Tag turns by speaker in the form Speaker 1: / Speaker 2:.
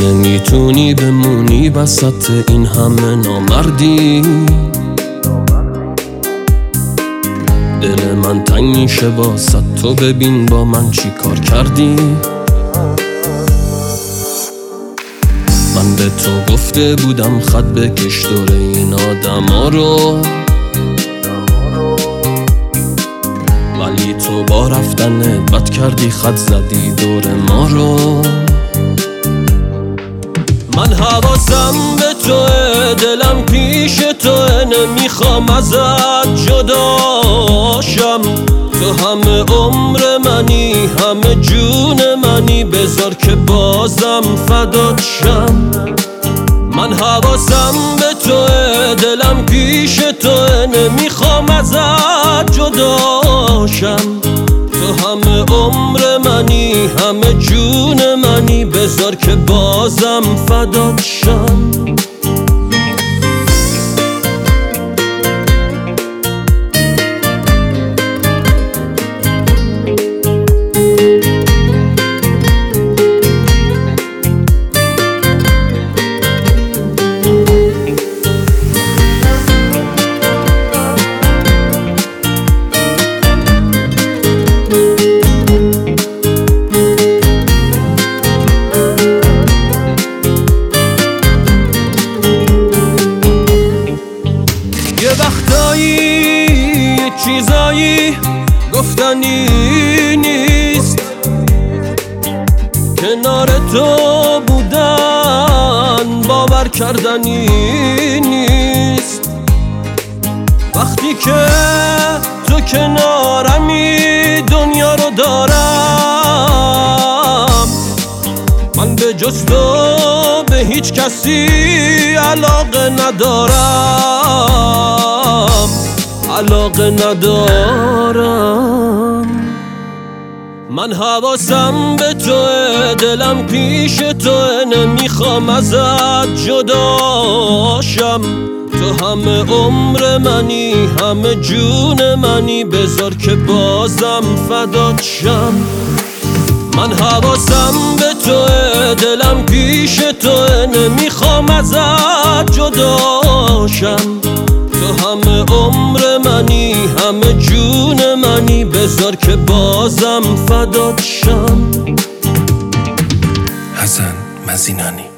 Speaker 1: نمیتونی بمونی وسط این همه نامردی. دل من تنگ میشه واسه تو، ببین با من چی کار کردی. من به تو گفته بودم خط بکش دور این آدما رو، ولی تو با رفتنت بد کردی، خط زدی دور ما رو. من حواسم به توه، دلم پیش توه، نمیخوام ازت جداشم. تو همه عمر منی، همه جون منی، بذار که بازم فدات شم. من حواسم به توه، دلم پیش توه، نمیخوام ازت جداشم. تو همه عمر منی، همه جون منی، بذار که بازم فدات شم. یه وقتایی یه چیزایی گفتنی نیست، کنار تو بودن باور کردنی نیست. وقتی که تو کنارمی دنیا رو دارم، من به جز تو به هیچ کسی علاقه ندارم. من حواسم به توه، دلم پیش توه، نمیخوام ازت جداشم. تو همه عمر منی، همه جون منی، بذار که بازم فدات شم. من حواسم به توه، دلم پیش توه، نمیخوام ازت جداشم. تو همه عمر منی، همه جون منی، بذار که بازم فدات شم.
Speaker 2: حسن مزینانی.